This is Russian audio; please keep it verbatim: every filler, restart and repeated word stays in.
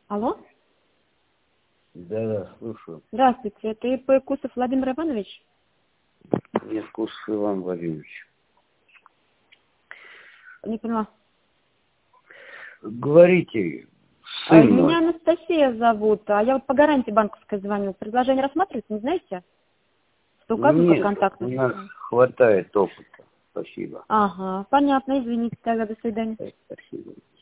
Алло? Да, да, слушаю. Здравствуйте, это ИП Кусов Владимир Иванович? Нет, Кусов Иван Владимирович. Не поняла. Говорите, А, сын Меня мой. Анастасия зовут, а я вот по гарантии банковской звоню. Предложение рассматривается, не знаете? Что указан как Нет, у контактный. нас хватает опыта. Спасибо. Ага, понятно, извините, тогда до свидания. Спасибо.